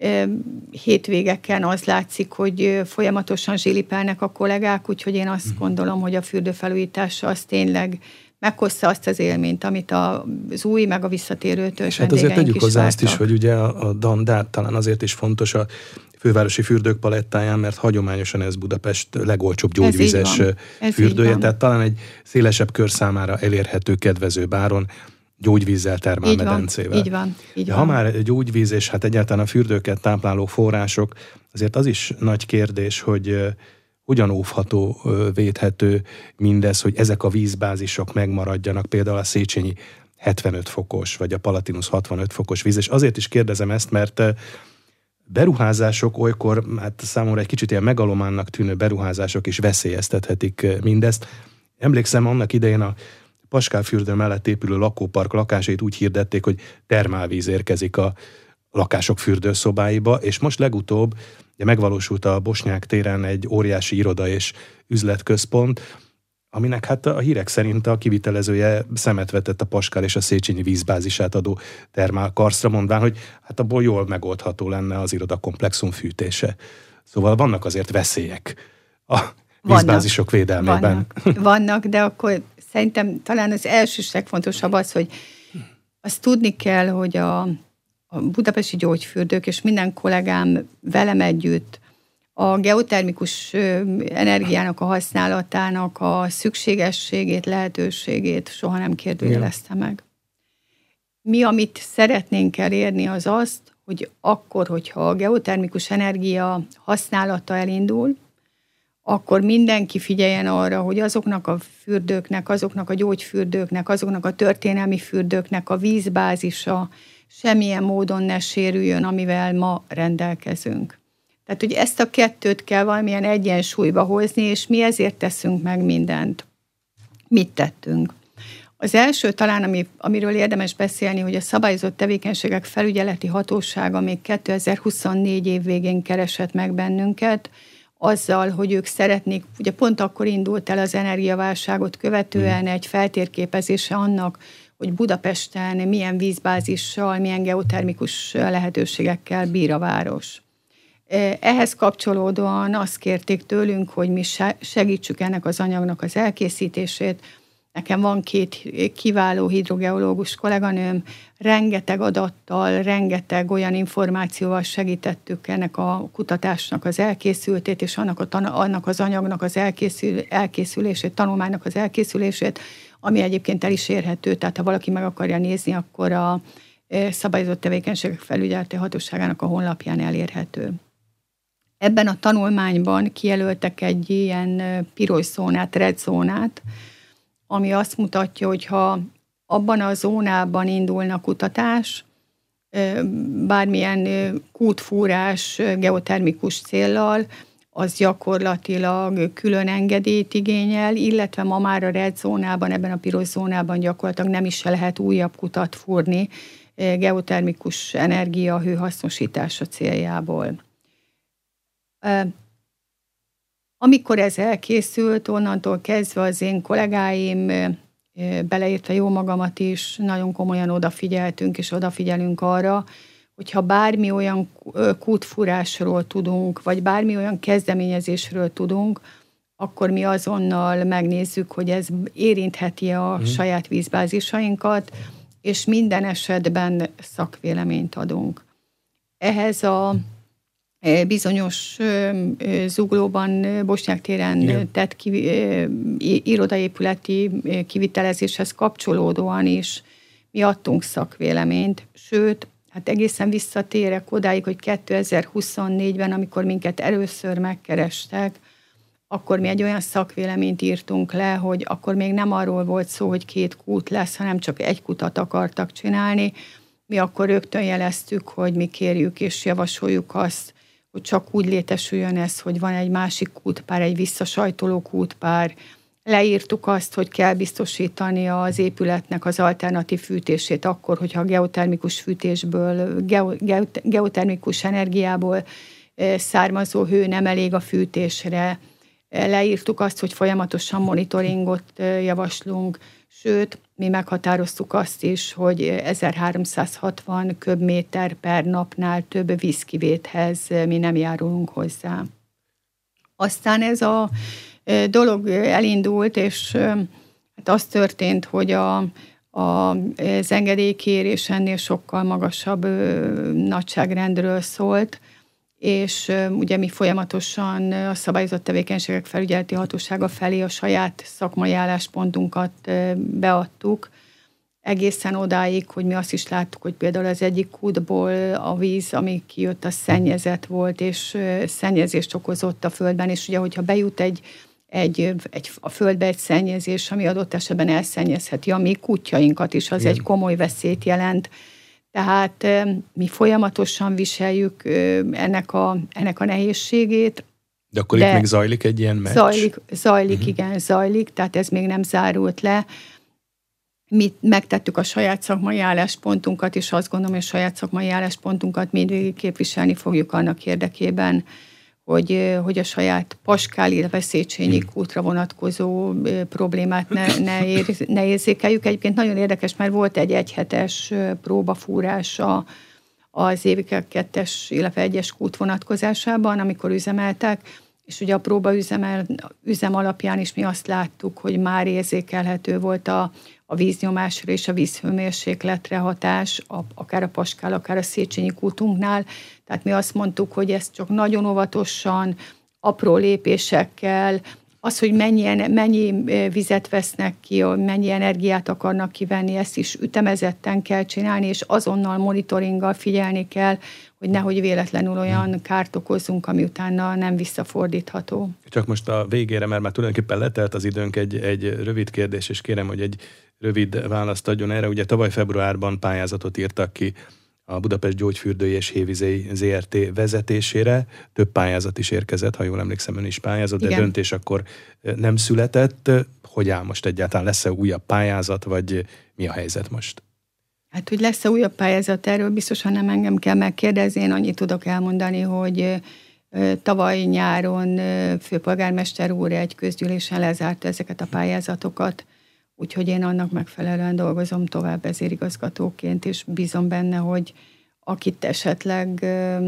hétvégeken az látszik, hogy folyamatosan zsilipelnek a kollégák, úgyhogy én azt gondolom, hogy a fürdő felújítása az tényleg meghozza azt az élményt, amit az új, meg a visszatérő tört. És hát azért tegyük hozzá azt is, hogy ugye a Dandár talán azért is fontos a fővárosi fürdők palettáján, mert hagyományosan ez Budapest legolcsóbb gyógyvízes fürdője, tehát talán egy szélesebb kör számára elérhető, kedvező áron, gyógyvízzel, termálmedencével. Így van, így De van. ha már gyógyvíz és hát egyáltalán a fürdőket tápláló források, azért az is nagy kérdés, hogy hogyan óvható, védhető mindez, hogy ezek a vízbázisok megmaradjanak, például a Széchenyi hetvenöt fokos, vagy a Palatinus hatvanöt fokos víz, és azért is kérdezem ezt, mert beruházások olykor, hát számomra egy kicsit ilyen megalománnak tűnő beruházások is veszélyeztethetik mindezt. Emlékszem, annak idején a Paskál fürdő mellett épülő lakópark lakásait úgy hirdették, hogy termálvíz érkezik a lakások fürdőszobáiba, és most legutóbb ugye megvalósult a Bosnyák téren egy óriási iroda és üzletközpont, aminek hát a hírek szerint a kivitelezője szemet vetett a Paskál és a Széchenyi vízbázisát adó termálkarszra, mondván, hogy hát abból jól megoldható lenne az irodakomplexum fűtése. Szóval vannak azért veszélyek a vízbázisok vannak, védelmében. Vannak, vannak, de akkor szerintem talán az első legfontosabb az, hogy azt tudni kell, hogy a, a budapesti gyógyfürdők és minden kollégám velem együtt a geotermikus energiának a használatának a szükségességét, lehetőségét soha nem kérdőjelezte meg. Mi, amit szeretnénk elérni, az azt, hogy akkor, hogyha a geotermikus energia használata elindul, akkor mindenki figyeljen arra, hogy azoknak a fürdőknek, azoknak a gyógyfürdőknek, azoknak a történelmi fürdőknek a vízbázisa semmilyen módon ne sérüljön, amivel ma rendelkezünk. Tehát, hogy ezt a kettőt kell valamilyen egyensúlyba hozni, és mi ezért teszünk meg mindent. Mit tettünk? Az első talán, ami, amiről érdemes beszélni, hogy a szabályozott tevékenységek felügyeleti hatósága még kétezer-huszonnégy év végén keresett meg bennünket, azzal, hogy ők szeretnék, ugye pont akkor indult el az energiaválságot követően egy feltérképezése annak, hogy Budapesten milyen vízbázissal, milyen geotermikus lehetőségekkel bír a város. Ehhez kapcsolódóan azt kérték tőlünk, hogy mi segítsük ennek az anyagnak az elkészítését. Nekem van két kiváló hidrogeológus kolléganőm, rengeteg adattal, rengeteg olyan információval segítettük ennek a kutatásnak az elkészültét, és annak, a tan- annak az anyagnak az elkészül- elkészülését, tanulmánynak az elkészülését, ami egyébként el is érhető, tehát ha valaki meg akarja nézni, akkor a szabályozott tevékenységek felügyeleti hatóságának a honlapján elérhető. Ebben a tanulmányban kijelöltek egy ilyen piros zónát, red zónát, ami azt mutatja, hogy ha abban a zónában indulna kutatás, bármilyen kútfúrás geotermikus céllal, az gyakorlatilag külön engedélyt igényel, illetve ma már a red zónában, ebben a piros zónában gyakorlatilag nem is lehet újabb kutat fúrni geotermikus energia hőhasznosítása céljából. Amikor ez elkészült, onnantól kezdve az én kollégáim, beleértve jó magamat is, nagyon komolyan odafigyeltünk, és odafigyelünk arra, hogyha bármi olyan kútfúrásról tudunk, vagy bármi olyan kezdeményezésről tudunk, akkor mi azonnal megnézzük, hogy ez érintheti a mm. saját vízbázisainkat, és minden esetben szakvéleményt adunk. Ehhez a bizonyos Zuglóban, Bosnyák téren Igen. tett kivi, irodaépületi kivitelezéshez kapcsolódóan is mi adtunk szakvéleményt, sőt, hát egészen visszatérek odáig, hogy kétezer-huszonnégyben, amikor minket először megkerestek, akkor mi egy olyan szakvéleményt írtunk le, hogy akkor még nem arról volt szó, hogy két kút lesz, hanem csak egy kutat akartak csinálni. Mi akkor rögtön jeleztük, hogy mi kérjük és javasoljuk azt, hogy csak úgy létesüljön ez, hogy van egy másik kútpár, egy visszasajtoló kútpár. Leírtuk azt, hogy kell biztosítani az épületnek az alternatív fűtését akkor, hogyha a geotermikus fűtésből, geo, geotermikus energiából származó hő nem elég a fűtésre. Leírtuk azt, hogy folyamatosan monitoringot javaslunk, sőt, mi meghatároztuk azt is, hogy ezerháromszázhatvan köbméter per napnál több vízkivéthez mi nem járulunk hozzá. Aztán ez a dolog elindult, és hát az történt, hogy a, a, az engedélykérés ennél sokkal magasabb nagyságrendről szólt, és ugye mi folyamatosan a szabályozott tevékenységek felügyeleti hatósága felé a saját szakmai álláspontunkat beadtuk, egészen odáig, hogy mi azt is láttuk, hogy például az egyik kútból a víz, ami kijött, az szennyezett volt, és szennyezést okozott a földben, és ugye, hogyha bejut egy, egy, egy, a földbe egy szennyezés, ami adott esetben elszennyezheti a mi kútjainkat is, az Igen. egy komoly veszélyt jelent. Tehát mi folyamatosan viseljük ennek a, ennek a nehézségét. De akkor de itt még zajlik egy ilyen meccs? Zajlik, zajlik uh-huh. igen, zajlik, tehát ez még nem zárult le. Mi megtettük a saját szakmai álláspontunkat, és azt gondolom, hogy a saját szakmai álláspontunkat mindvégig képviselni fogjuk annak érdekében, hogy, hogy a saját Paskál, illetve Széchenyi kútra vonatkozó problémát ne, ne, ér, ne érzékeljük. Egyébként nagyon érdekes, mert volt egy egyhetes próbafúrása az Évike kettes, illetve egyes kút vonatkozásában, amikor üzemeltek, és ugye a próba üzemel, üzem alapján is mi azt láttuk, hogy már érzékelhető volt a, a víznyomásra és a vízhőmérsékletre hatás, a, akár a Paskál, akár a Széchenyi kútunknál. Tehát mi azt mondtuk, hogy ezt csak nagyon óvatosan, apró lépésekkel, az, hogy mennyi, mennyi vizet vesznek ki, mennyi energiát akarnak kivenni, ezt is ütemezetten kell csinálni, és azonnal monitoringgal figyelni kell, hogy nehogy véletlenül olyan kárt okozzunk, ami utána nem visszafordítható. Csak most a végére, mert már tulajdonképpen letelt az időnk, egy, egy rövid kérdés, és kérem, hogy egy rövid választ adjon erre. Ugye tavaly februárban pályázatot írtak ki a Budapest Gyógyfürdői és Hévizei zé er té vezetésére. Több pályázat is érkezett, ha jól emlékszem, ön is pályázott, de Igen. döntés akkor nem született. Hogy áll most egyáltalán? Lesz-e újabb pályázat, vagy mi a helyzet most? Hát, hogy lesz-e újabb pályázat, erről biztosan nem engem kell megkérdezni. Én annyit tudok elmondani, hogy tavaly nyáron főpolgármester úr egy közgyűlésen lezárta ezeket a pályázatokat, úgyhogy én annak megfelelően dolgozom tovább vezérigazgatóként, és bízom benne, hogy akit esetleg,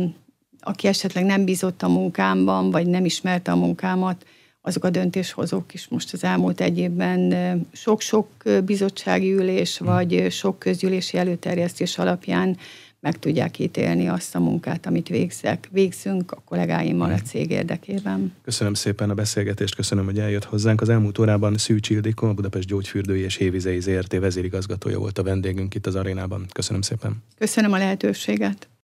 aki esetleg nem bízott a munkámban, vagy nem ismerte a munkámat, azok a döntéshozók is most az elmúlt egy évben sok-sok bizottsági ülés, vagy sok közgyűlési előterjesztés alapján meg tudják ítélni azt a munkát, amit végzek, végzünk a kollégáimmal a cég érdekében. Köszönöm szépen a beszélgetést, köszönöm, hogy eljött hozzánk. Az elmúlt órában Szűcs Ildikó, a Budapest Gyógyfürdői és Hévizei zé er té vezérigazgatója volt a vendégünk itt az arénában. Köszönöm szépen. Köszönöm a lehetőséget.